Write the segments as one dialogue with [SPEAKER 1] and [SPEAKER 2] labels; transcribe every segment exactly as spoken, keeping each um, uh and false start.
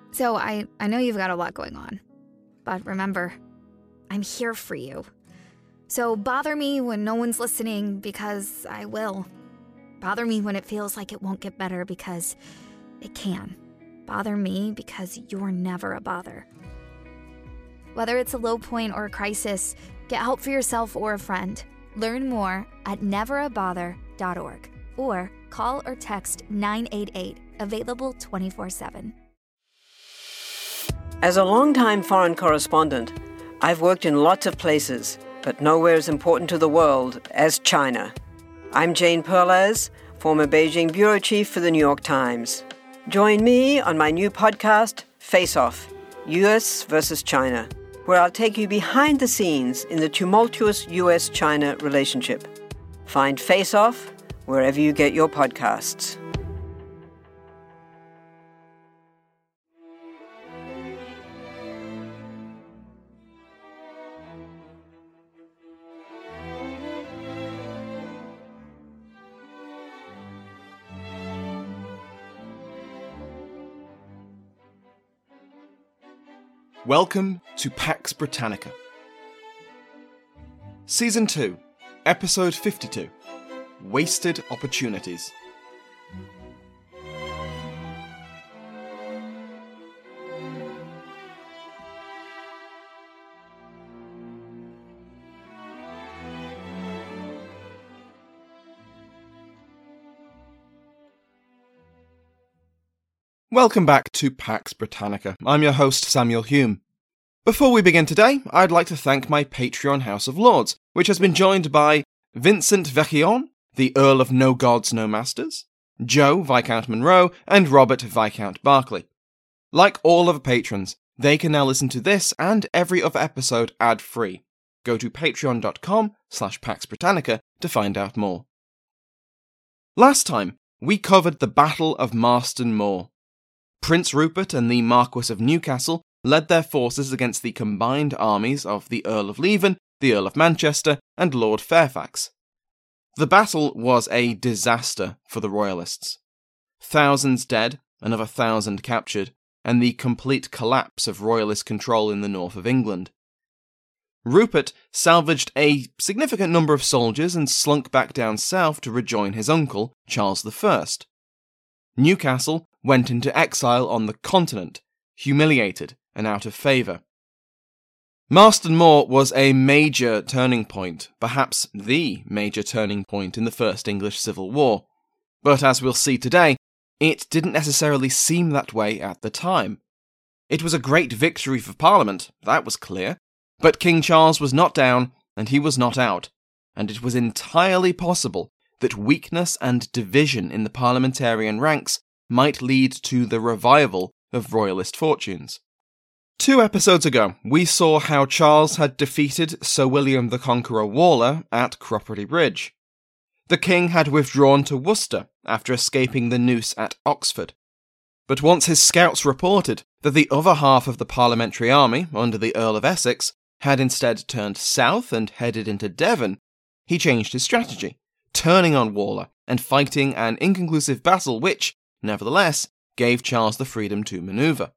[SPEAKER 1] So I, I know you've got a lot going on, but remember, I'm here for you. So bother me when no one's listening, because I will. Bother me when it feels like it won't get better, because it can. Bother me because you're never a bother. Whether it's a low point or a crisis, get help for yourself or a friend. Learn more at never a bother dot org or call or text nine eight eight, available twenty-four seven.
[SPEAKER 2] As a longtime foreign correspondent, I've worked in lots of places, but nowhere as important to the world as China. I'm Jane Perlez, former Beijing bureau chief for the New York Times. Join me on my new podcast, Face Off, U S versus China, where I'll take you behind the scenes in the tumultuous U S China relationship. Find Face Off wherever you get your podcasts.
[SPEAKER 3] Welcome to Pax Britannica. Season two, Episode fifty-two, Wasted Opportunities. Welcome back to Pax Britannica. I'm your host, Samuel Hume. Before we begin today, I'd like to thank my Patreon House of Lords, which has been joined by Vincent Vechillon, the Earl of No Gods, No Masters, Joe, Viscount Monroe, and Robert, Viscount Berkeley. Like all other patrons, they can now listen to this and every other episode ad-free. Go to patreon.com slash Pax Britannica to find out more. Last time, we covered the Battle of Marston Moor. Prince Rupert and the Marquess of Newcastle led their forces against the combined armies of the Earl of Leven, the Earl of Manchester, and Lord Fairfax. The battle was a disaster for the Royalists. Thousands dead, another thousand captured, and the complete collapse of Royalist control in the north of England. Rupert salvaged a significant number of soldiers and slunk back down south to rejoin his uncle, Charles the First. Newcastle went into exile on the continent, humiliated and out of favour. Marston Moor was a major turning point, perhaps the major turning point in the First English Civil War. But as we'll see today, it didn't necessarily seem that way at the time. It was a great victory for Parliament, that was clear, but King Charles was not down and he was not out, and it was entirely possible that weakness and division in the parliamentarian ranks might lead to the revival of Royalist fortunes. Two episodes ago, we saw how Charles had defeated Sir William the Conqueror Waller at Cropredy Bridge. The king had withdrawn to Worcester after escaping the noose at Oxford. But once his scouts reported that the other half of the parliamentary army, under the Earl of Essex, had instead turned south and headed into Devon, he changed his strategy, turning on Waller and fighting an inconclusive battle which, nevertheless, gave Charles the freedom to manoeuvre.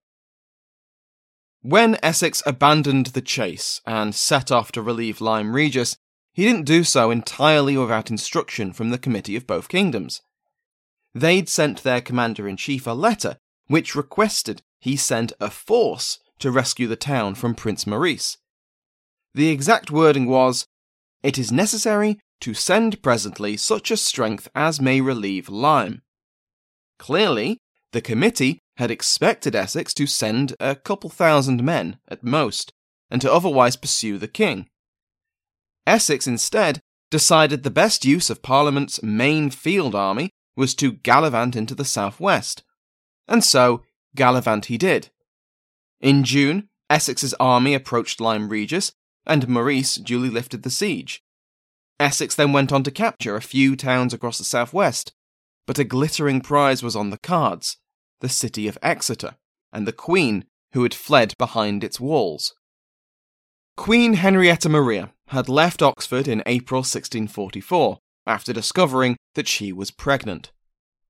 [SPEAKER 3] When Essex abandoned the chase and set off to relieve Lyme Regis, he didn't do so entirely without instruction from the Committee of Both Kingdoms. They'd sent their commander-in-chief a letter which requested he send a force to rescue the town from Prince Maurice. The exact wording was, "It is necessary to send presently such a strength as may relieve Lyme." Clearly, the committee had expected Essex to send a couple thousand men, at most, and to otherwise pursue the king. Essex, instead, decided the best use of Parliament's main field army was to gallivant into the southwest. And so, gallivant he did. In June, Essex's army approached Lyme Regis, and Maurice duly lifted the siege. Essex then went on to capture a few towns across the southwest, but a glittering prize was on the cards, the city of Exeter, and the Queen, who had fled behind its walls. Queen Henrietta Maria had left Oxford in April sixteen forty-four, after discovering that she was pregnant.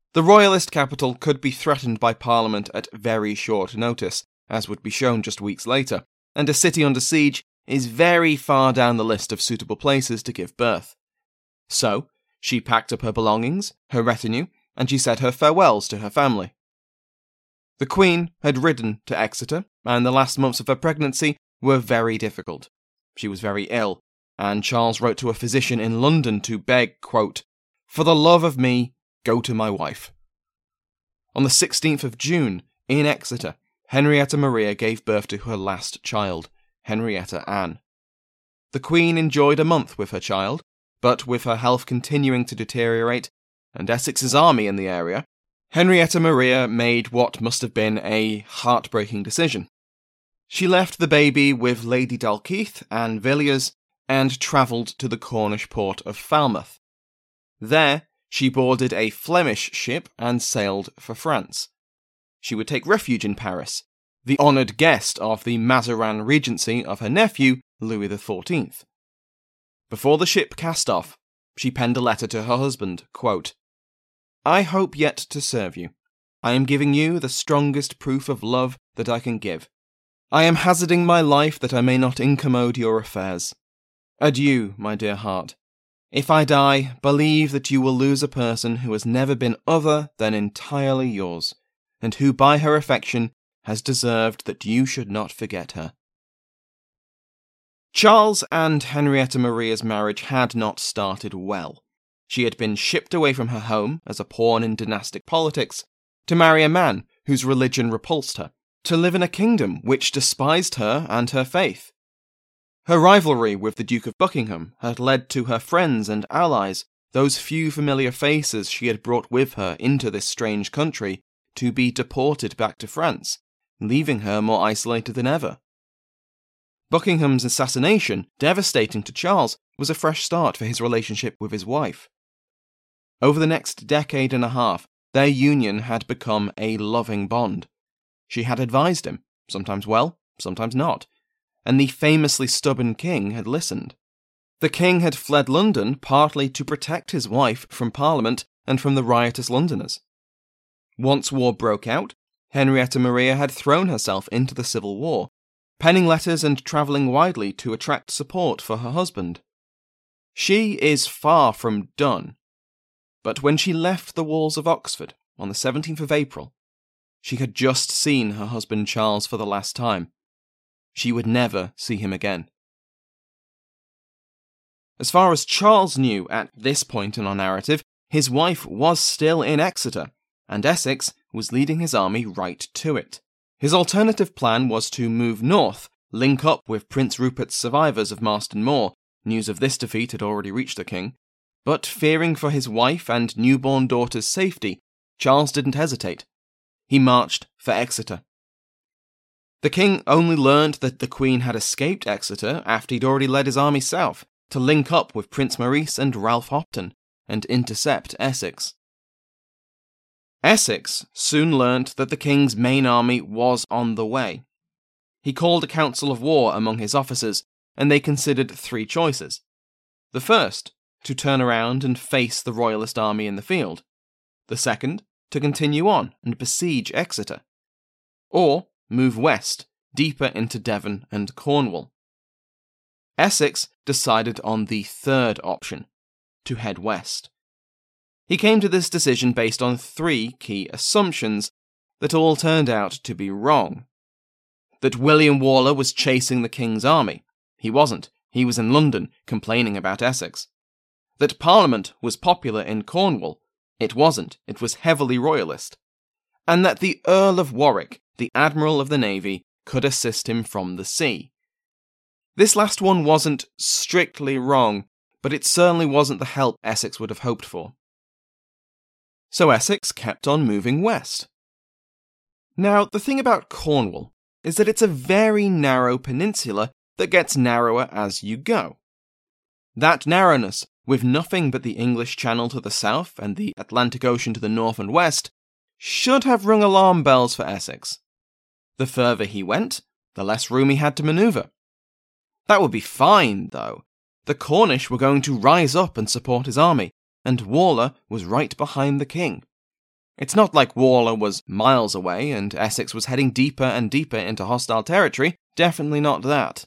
[SPEAKER 3] The royalist capital could be threatened by Parliament at very short notice, as would be shown just weeks later, and a city under siege is very far down the list of suitable places to give birth. So, she packed up her belongings, her retinue, and she said her farewells to her family. The Queen had ridden to Exeter, and the last months of her pregnancy were very difficult. She was very ill, and Charles wrote to a physician in London to beg, quote, "For the love of me, go to my wife." On the sixteenth of June, in Exeter, Henrietta Maria gave birth to her last child, Henrietta Anne. The Queen enjoyed a month with her child, but with her health continuing to deteriorate, and Essex's army in the area, Henrietta Maria made what must have been a heartbreaking decision. She left the baby with Lady Dalkeith and Villiers and travelled to the Cornish port of Falmouth. There, she boarded a Flemish ship and sailed for France. She would take refuge in Paris, the honoured guest of the Mazarin regency of her nephew, Louis the fourteenth. Before the ship cast off, she penned a letter to her husband, quote, "I hope yet to serve you. I am giving you the strongest proof of love that I can give. I am hazarding my life that I may not incommode your affairs. Adieu, my dear heart. If I die, believe that you will lose a person who has never been other than entirely yours, and who by her affection has deserved that you should not forget her." Charles and Henrietta Maria's marriage had not started well. She had been shipped away from her home as a pawn in dynastic politics to marry a man whose religion repulsed her, to live in a kingdom which despised her and her faith. Her rivalry with the Duke of Buckingham had led to her friends and allies, those few familiar faces she had brought with her into this strange country, to be deported back to France, leaving her more isolated than ever. Buckingham's assassination, devastating to Charles, was a fresh start for his relationship with his wife. Over the next decade and a half, their union had become a loving bond. She had advised him, sometimes well, sometimes not, and the famously stubborn king had listened. The king had fled London partly to protect his wife from Parliament and from the riotous Londoners. Once war broke out, Henrietta Maria had thrown herself into the Civil War, penning letters and travelling widely to attract support for her husband. She is far from done, but when she left the walls of Oxford on the seventeenth of April, she had just seen her husband Charles for the last time. She would never see him again. As far as Charles knew at this point in our narrative, his wife was still in Exeter, and Essex was leading his army right to it. His alternative plan was to move north, link up with Prince Rupert's survivors of Marston Moor. News of this defeat had already reached the king. But fearing for his wife and newborn daughter's safety, Charles didn't hesitate. He marched for Exeter. The king only learned that the Queen had escaped Exeter after he'd already led his army south to link up with Prince Maurice and Ralph Hopton and intercept Essex. Essex soon learnt that the king's main army was on the way. He called a council of war among his officers, and they considered three choices. The first, to turn around and face the royalist army in the field. The second, to continue on and besiege Exeter. Or move west, deeper into Devon and Cornwall. Essex decided on the third option, to head west. He came to this decision based on three key assumptions that all turned out to be wrong. That William Waller was chasing the king's army. He wasn't. He was in London, complaining about Essex. That Parliament was popular in Cornwall. It wasn't. It was heavily royalist. And that the Earl of Warwick, the Admiral of the Navy, could assist him from the sea. This last one wasn't strictly wrong, but it certainly wasn't the help Essex would have hoped for. So Essex kept on moving west. Now, the thing about Cornwall is that it's a very narrow peninsula that gets narrower as you go. That narrowness, with nothing but the English Channel to the south and the Atlantic Ocean to the north and west, should have rung alarm bells for Essex. The further he went, the less room he had to manoeuvre. That would be fine, though. The Cornish were going to rise up and support his army, and Waller was right behind the king. It's not like Waller was miles away and Essex was heading deeper and deeper into hostile territory, definitely not that.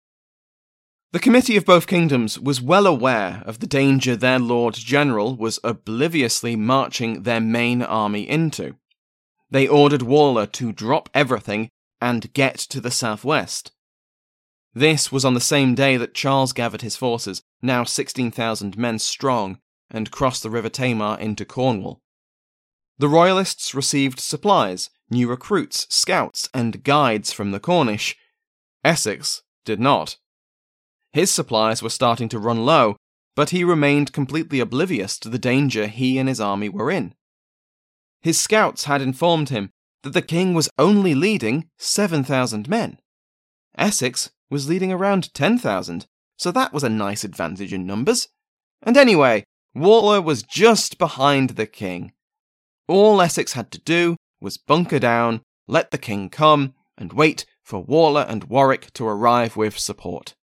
[SPEAKER 3] The Committee of Both Kingdoms was well aware of the danger their Lord General was obliviously marching their main army into. They ordered Waller to drop everything and get to the southwest. This was on the same day that Charles gathered his forces, now sixteen thousand men strong, and crossed the River Tamar into Cornwall. The Royalists received supplies, new recruits, scouts, and guides from the Cornish. Essex did not. His supplies were starting to run low, but he remained completely oblivious to the danger he and his army were in. His scouts had informed him that the king was only leading seven thousand men. Essex was leading around ten thousand, so that was a nice advantage in numbers. And anyway, Waller was just behind the king. All Essex had to do was bunker down, let the king come, and wait for Waller and Warwick to arrive with support.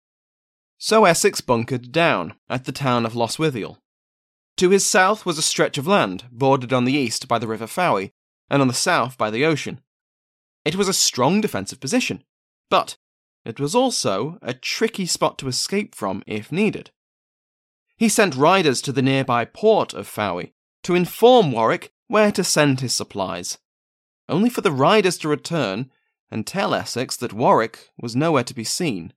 [SPEAKER 3] So Essex bunkered down at the town of Lostwithiel. To his south was a stretch of land, bordered on the east by the River Fowey, and on the south by the ocean. It was a strong defensive position, but it was also a tricky spot to escape from if needed. He sent riders to the nearby port of Fowey to inform Warwick where to send his supplies, only for the riders to return and tell Essex that Warwick was nowhere to be seen.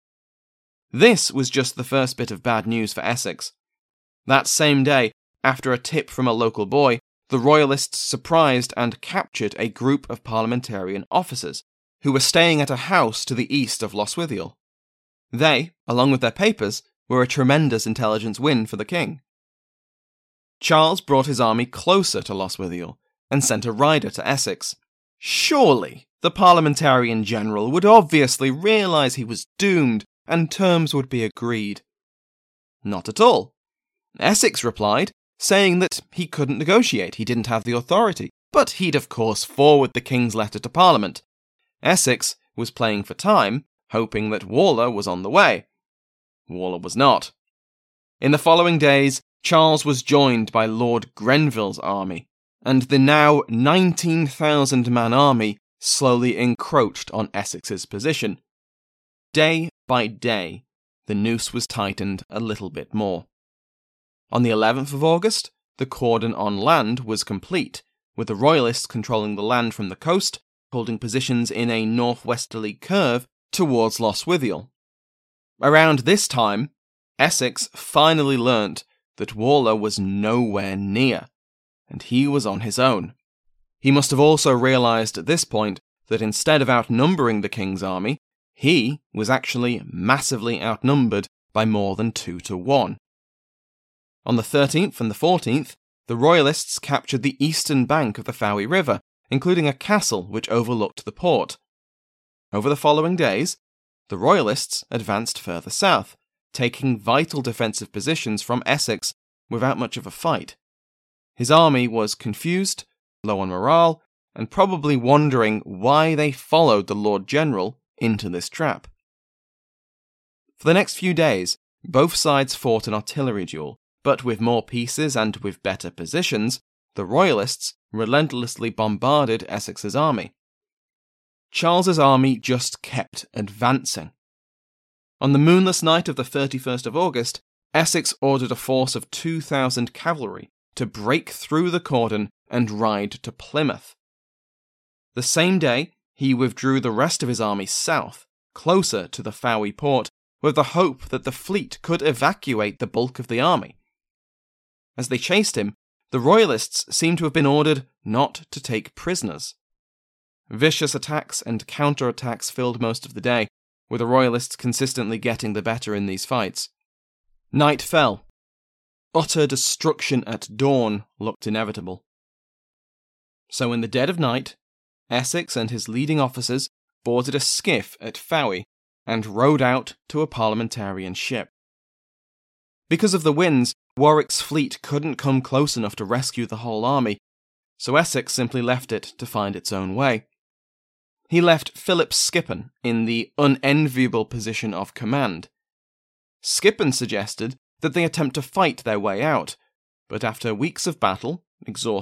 [SPEAKER 3] This was just the first bit of bad news for Essex. That same day, after a tip from a local boy, the Royalists surprised and captured a group of parliamentarian officers who were staying at a house to the east of Lostwithiel. They, along with their papers, were a tremendous intelligence win for the king. Charles brought his army closer to Lostwithiel and sent a rider to Essex. Surely the parliamentarian general would obviously realise he was doomed and terms would be agreed. Not at all. Essex replied, saying that he couldn't negotiate, he didn't have the authority, but he'd of course forward the king's letter to Parliament. Essex was playing for time, hoping that Waller was on the way. Waller was not. In the following days, Charles was joined by Lord Grenville's army, and the now nineteen thousand man army slowly encroached on Essex's position. Day by day, the noose was tightened a little bit more. On the eleventh of August, the cordon on land was complete, with the Royalists controlling the land from the coast, holding positions in a northwesterly curve towards Lostwithiel. Around this time, Essex finally learnt that Waller was nowhere near, and he was on his own. He must have also realised at this point that instead of outnumbering the king's army, he was actually massively outnumbered by more than two to one. On the thirteenth and the fourteenth, the Royalists captured the eastern bank of the Fowey River, including a castle which overlooked the port. Over the following days, the Royalists advanced further south, taking vital defensive positions from Essex without much of a fight. His army was confused, low on morale, and probably wondering why they followed the Lord General into this trap. For the next few days, both sides fought an artillery duel, but with more pieces and with better positions, the Royalists relentlessly bombarded Essex's army. Charles's army just kept advancing. On the moonless night of the thirty-first of August, Essex ordered a force of two thousand cavalry to break through the cordon and ride to Plymouth. The same day, he withdrew the rest of his army south, closer to the Fowey port, with the hope that the fleet could evacuate the bulk of the army. As they chased him, the Royalists seem to have been ordered not to take prisoners. Vicious attacks and counter-attacks filled most of the day, with the Royalists consistently getting the better in these fights. Night fell. Utter destruction at dawn looked inevitable. So in the dead of night, Essex and his leading officers boarded a skiff at Fowey and rowed out to a parliamentarian ship. Because of the winds, Warwick's fleet couldn't come close enough to rescue the whole army, so Essex simply left it to find its own way. He left Philip Skippon in the unenviable position of command. Skippon suggested that they attempt to fight their way out, but after weeks of battle, exhausted,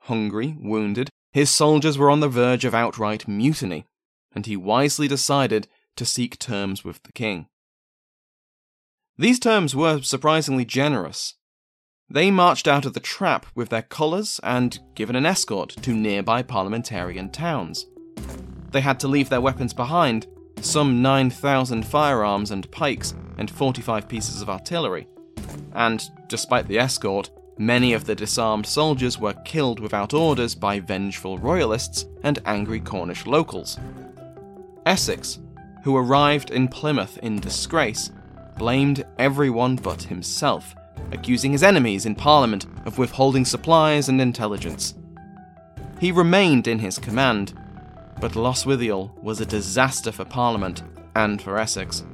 [SPEAKER 3] hungry, wounded, his soldiers were on the verge of outright mutiny, and he wisely decided to seek terms with the king. These terms were surprisingly generous. They marched out of the trap with their colours and given an escort to nearby parliamentarian towns. They had to leave their weapons behind, some nine thousand firearms and pikes and forty-five pieces of artillery. And, despite the escort, many of the disarmed soldiers were killed without orders by vengeful royalists and angry Cornish locals. Essex, who arrived in Plymouth in disgrace, blamed everyone but himself, accusing his enemies in Parliament of withholding supplies and intelligence. He remained in his command, but Lostwithiel was a disaster for Parliament and for Essex.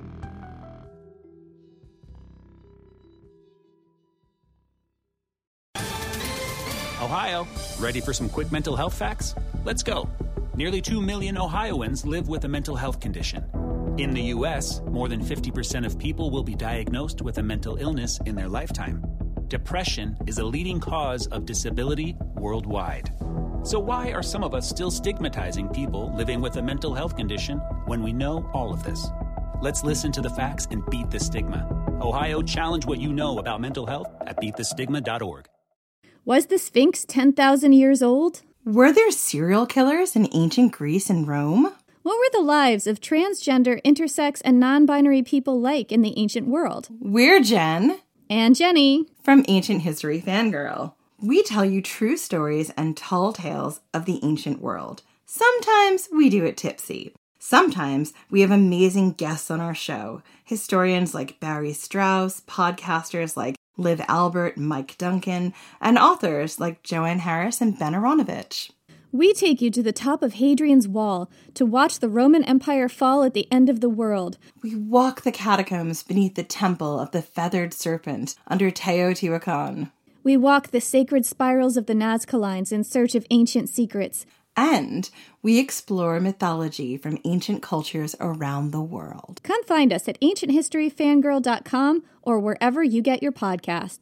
[SPEAKER 4] Ohio, ready for some quick mental health facts? Let's go. Nearly two million Ohioans live with a mental health condition. In the U S, more than fifty percent of people will be diagnosed with a mental illness in their lifetime. Depression is a leading cause of disability worldwide. So why are some of us still stigmatizing people living with a mental health condition when we know all of this? Let's listen to the facts and beat the stigma. Ohio, challenge what you know about mental health at beat the stigma dot org.
[SPEAKER 5] Was the Sphinx ten thousand years old?
[SPEAKER 6] Were there serial killers in ancient Greece and Rome?
[SPEAKER 5] What were the lives of transgender, intersex, and non-binary people like in the ancient world?
[SPEAKER 6] We're Jen.
[SPEAKER 5] And Jenny.
[SPEAKER 6] From Ancient History Fangirl. We tell you true stories and tall tales of the ancient world. Sometimes we do it tipsy. Sometimes we have amazing guests on our show. Historians like Barry Strauss, podcasters like Liv Albert, Mike Duncan, and authors like Joanne Harris and Ben Aronovich.
[SPEAKER 5] We take you to the top of Hadrian's Wall to watch the Roman Empire fall at the end of the world.
[SPEAKER 6] We walk the catacombs beneath the temple of the feathered serpent under Teotihuacan.
[SPEAKER 5] We walk the sacred spirals of the Nazca Lines in search of ancient secrets.
[SPEAKER 6] And we explore mythology from ancient cultures around the world.
[SPEAKER 5] Come find us at ancient history fangirl dot com or wherever you get your podcasts.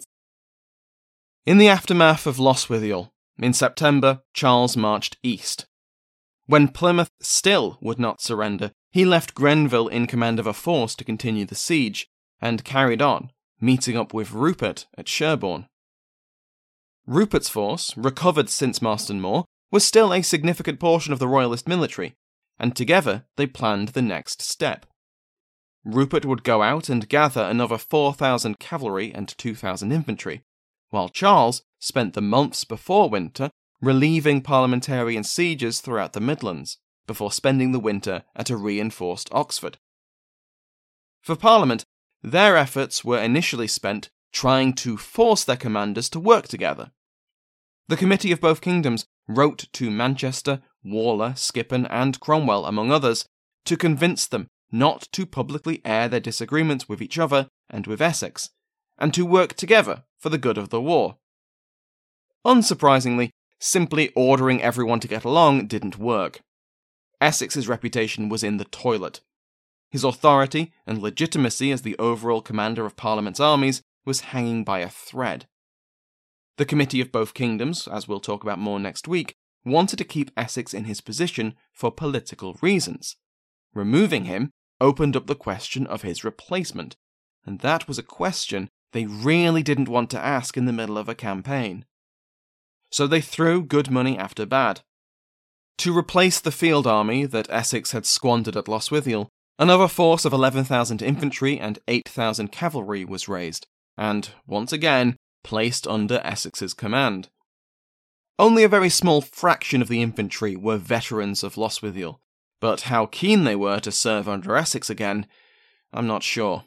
[SPEAKER 3] In the aftermath of Lostwithiel, in September, Charles marched east. When Plymouth still would not surrender, he left Grenville in command of a force to continue the siege, and carried on, meeting up with Rupert at Sherborne. Rupert's force, recovered since Marston Moor, was still a significant portion of the Royalist military, and together they planned the next step. Rupert would go out and gather another four thousand cavalry and two thousand infantry, while Charles spent the months before winter relieving parliamentarian sieges throughout the Midlands, before spending the winter at a reinforced Oxford. For Parliament, their efforts were initially spent trying to force their commanders to work together. The Committee of Both Kingdoms wrote to Manchester, Waller, Skippon, and Cromwell, among others, to convince them not to publicly air their disagreements with each other and with Essex, and to work together for the good of the war. Unsurprisingly, simply ordering everyone to get along didn't work. Essex's reputation was in the toilet. His authority and legitimacy as the overall commander of Parliament's armies was hanging by a thread. The Committee of Both Kingdoms, as we'll talk about more next week, wanted to keep Essex in his position for political reasons. Removing him opened up the question of his replacement, and that was a question they really didn't want to ask in the middle of a campaign. So they threw good money after bad. To replace the field army that Essex had squandered at Lostwithiel, another force of eleven thousand infantry and eight thousand cavalry was raised, and, once again, placed under Essex's command. Only a very small fraction of the infantry were veterans of Lostwithiel, but how keen they were to serve under Essex again, I'm not sure.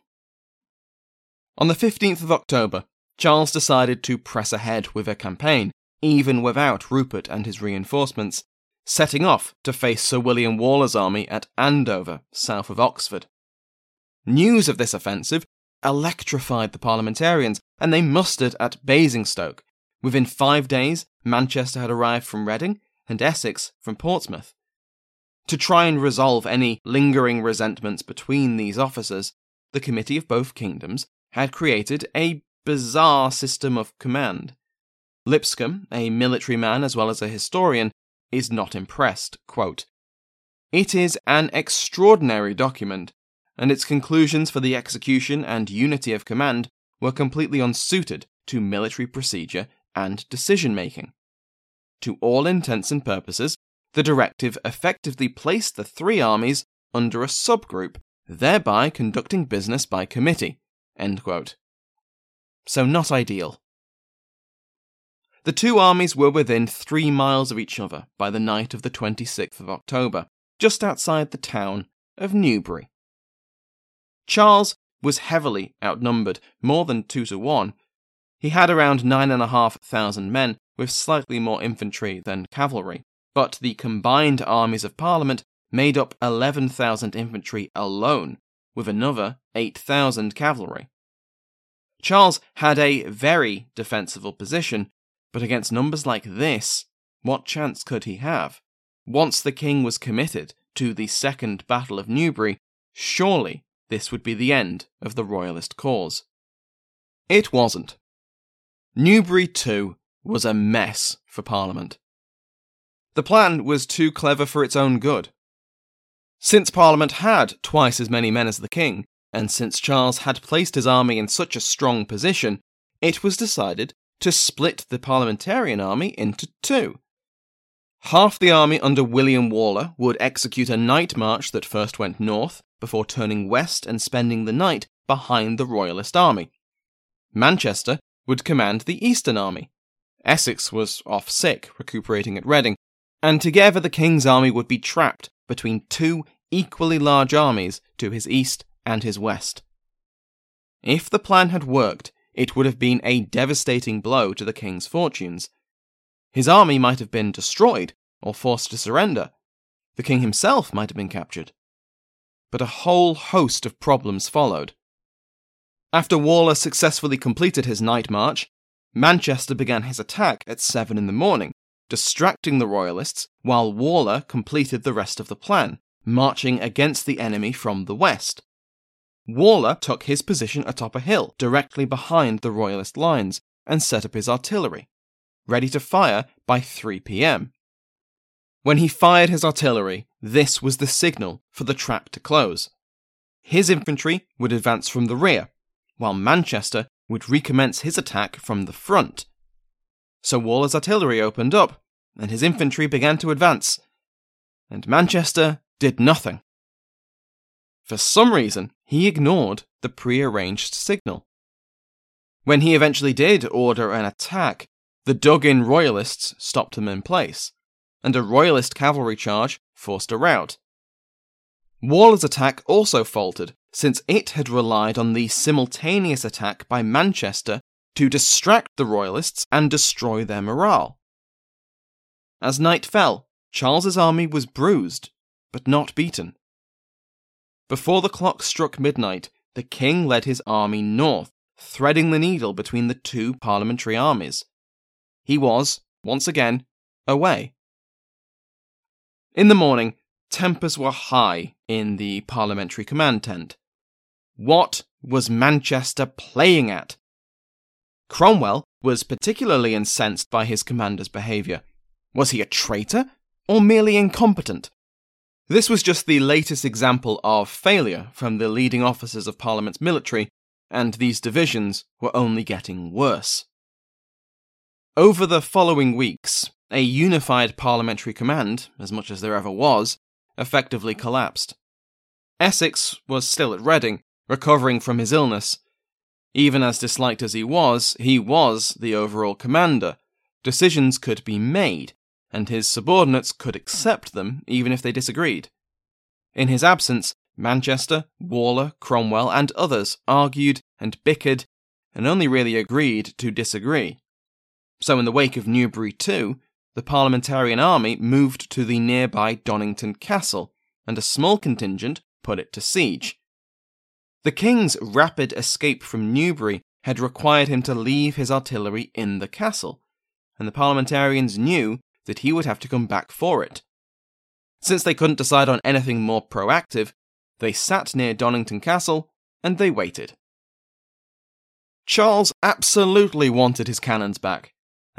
[SPEAKER 3] On the fifteenth of October, Charles decided to press ahead with a campaign, even without Rupert and his reinforcements, setting off to face Sir William Waller's army at Andover, south of Oxford. News of this offensive electrified the parliamentarians, and they mustered at Basingstoke. Within five days, Manchester had arrived from Reading, and Essex from Portsmouth. To try and resolve any lingering resentments between these officers, the Committee of Both Kingdoms had created a bizarre system of command. Lipscomb, a military man as well as a historian, is not impressed. Quote, "It is an extraordinary document, and its conclusions for the execution and unity of command were completely unsuited to military procedure and decision-making. To all intents and purposes, the directive effectively placed the three armies under a subgroup, thereby conducting business by committee." End quote. So not ideal. The two armies were within three miles of each other by the night of the twenty-sixth of October, just outside the town of Newbury. Charles was heavily outnumbered, more than two to one. He had around nine and a half thousand men, with slightly more infantry than cavalry, but the combined armies of Parliament made up eleven thousand infantry alone, with another eight thousand cavalry. Charles had a very defensible position, but against numbers like this, what chance could he have? Once the king was committed to the Second Battle of Newbury, surely this would be the end of the royalist cause. It wasn't. Newbury, too, was a mess for Parliament. The plan was too clever for its own good. Since Parliament had twice as many men as the king, and since Charles had placed his army in such a strong position, it was decided to split the parliamentarian army into two. Half the army under William Waller would execute a night march that first went north, before turning west and spending the night behind the royalist army. Manchester would command the eastern army. Essex was off sick, recuperating at Reading, and together the king's army would be trapped between two equally large armies to his east and his west. If the plan had worked, it would have been a devastating blow to the king's fortunes. His army might have been destroyed or forced to surrender. The king himself might have been captured. But a whole host of problems followed. After Waller successfully completed his night march, Manchester began his attack at seven in the morning, distracting the royalists while Waller completed the rest of the plan, marching against the enemy from the west. Waller took his position atop a hill directly behind the royalist lines and set up his artillery, ready to fire by three p.m. When he fired his artillery, this was the signal for the trap to close. His infantry would advance from the rear, while Manchester would recommence his attack from the front. So Waller's artillery opened up, and his infantry began to advance, and Manchester did nothing. For some reason, he ignored the pre-arranged signal. When he eventually did order an attack, the dug-in royalists stopped him in place, and a royalist cavalry charge forced a rout. Waller's attack also faltered, since it had relied on the simultaneous attack by Manchester to distract the royalists and destroy their morale. As night fell, Charles's army was bruised, but not beaten. Before the clock struck midnight, the king led his army north, threading the needle between the two parliamentary armies. He was, once again, away. In the morning, tempers were high in the parliamentary command tent. What was Manchester playing at? Cromwell was particularly incensed by his commander's behaviour. Was he a traitor, or merely incompetent? This was just the latest example of failure from the leading officers of Parliament's military, and these divisions were only getting worse. Over the following weeks, a unified parliamentary command, as much as there ever was, effectively collapsed. Essex was still at Reading, recovering from his illness. Even as disliked as he was, he was the overall commander. Decisions could be made, and his subordinates could accept them even if they disagreed. In his absence, Manchester, Waller, Cromwell, and others argued and bickered, and only really agreed to disagree. So in the wake of Newbury too, the parliamentarian army moved to the nearby Donnington Castle, and a small contingent put it to siege. The king's rapid escape from Newbury had required him to leave his artillery in the castle, and the parliamentarians knew that he would have to come back for it. Since they couldn't decide on anything more proactive, they sat near Donnington Castle and they waited. Charles absolutely wanted his cannons back,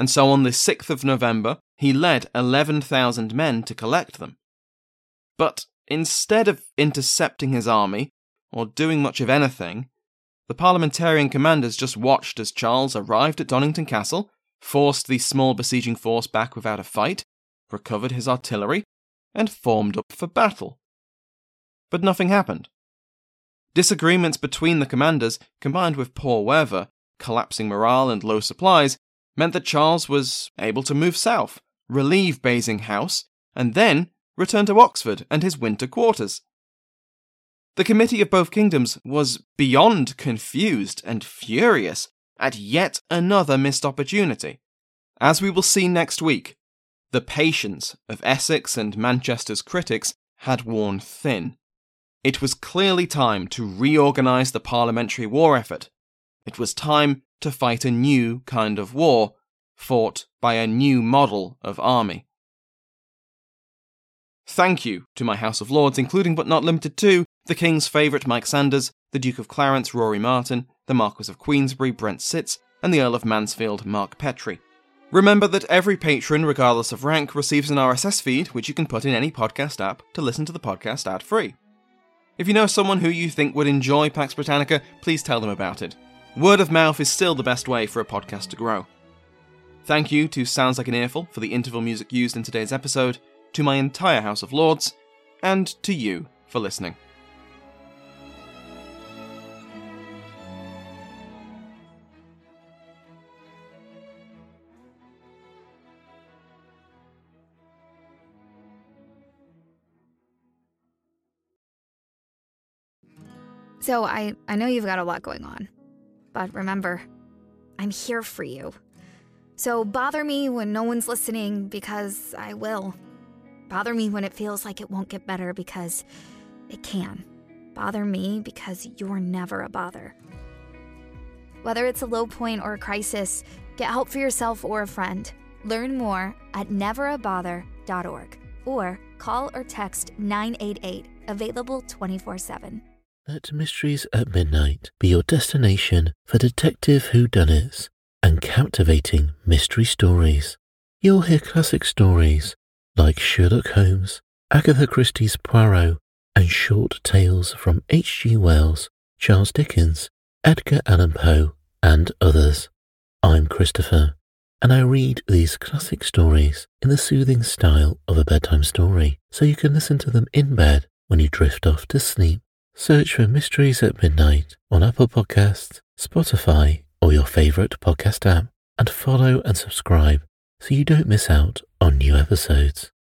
[SPEAKER 3] and so on the sixth of November, he led eleven thousand men to collect them. But instead of intercepting his army, or doing much of anything, the parliamentarian commanders just watched as Charles arrived at Donnington Castle, forced the small besieging force back without a fight, recovered his artillery, and formed up for battle. But nothing happened. Disagreements between the commanders, combined with poor weather, collapsing morale and low supplies, meant that Charles was able to move south, relieve Basing House, and then return to Oxford and his winter quarters. The Committee of Both Kingdoms was beyond confused and furious at yet another missed opportunity. As we will see next week, the patience of Essex and Manchester's critics had worn thin. It was clearly time to reorganise the parliamentary war effort. It was time to fight a new kind of war, fought by a new model of army. Thank you to my House of Lords, including but not limited to the King's favourite Mike Sanders, the Duke of Clarence Rory Martin, the Marquess of Queensberry Brent Sitz, and the Earl of Mansfield Mark Petrie. Remember that every patron, regardless of rank, receives an R S S feed which you can put in any podcast app to listen to the podcast ad-free. If you know someone who you think would enjoy Pax Britannica, please tell them about it. Word of mouth is still the best way for a podcast to grow. Thank you to Sounds Like an Earful for the interval music used in today's episode, to my entire House of Lords, and to you for listening.
[SPEAKER 1] So I, I know you've got a lot going on, but remember, I'm here for you. So bother me when no one's listening, because I will. Bother me when it feels like it won't get better, because it can. Bother me because you're never a bother. Whether it's a low point or a crisis, get help for yourself or a friend. Learn more at never a bother dot org or call or text nine eight eight, available twenty-four seven.
[SPEAKER 7] Let Mysteries at Midnight be your destination for detective whodunits and captivating mystery stories. You'll hear classic stories like Sherlock Holmes, Agatha Christie's Poirot, and short tales from H G Wells, Charles Dickens, Edgar Allan Poe, and others. I'm Christopher, and I read these classic stories in the soothing style of a bedtime story, so you can listen to them in bed when you drift off to sleep. Search for Mysteries at Midnight on Apple Podcasts, Spotify, or your favourite podcast app, and follow and subscribe so you don't miss out on new episodes.